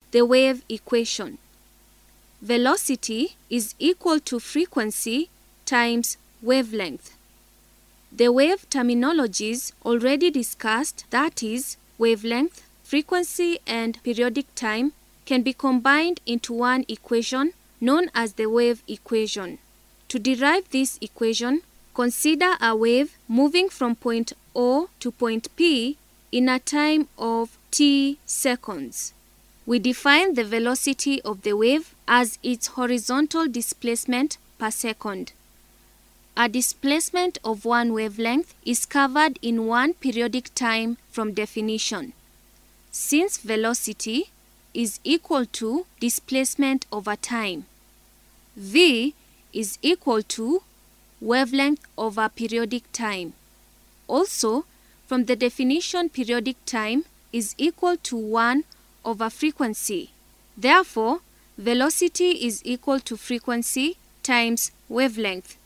the wave equation. Velocity is equal to frequency times wavelength. The wave terminologies already discussed, that is, wavelength, frequency, and periodic time, can be combined into one equation known as the wave equation. To derive this equation, consider a wave moving from point O to point P in a time of t seconds. We define the velocity of the wave as its horizontal displacement per second. A displacement of one wavelength is covered in one periodic time from definition. Since velocity is equal to displacement over time, v is equal to wavelength over periodic time. Also, from the definition, periodic time is equal to 1 over frequency. Therefore, velocity is equal to frequency times wavelength.